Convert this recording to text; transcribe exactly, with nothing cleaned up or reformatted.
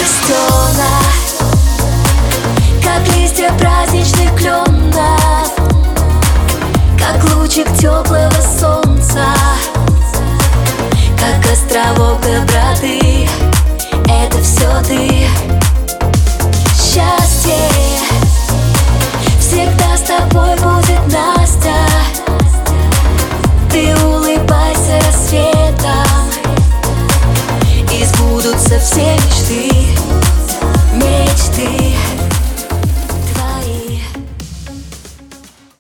стена, как листья праздничных кленов, как лучик теплого солнца, как островок доброты. Это все ты. Счастье всегда с тобой будет, Настя. Ты улыбайся рассветом, и сбудутся все мечты.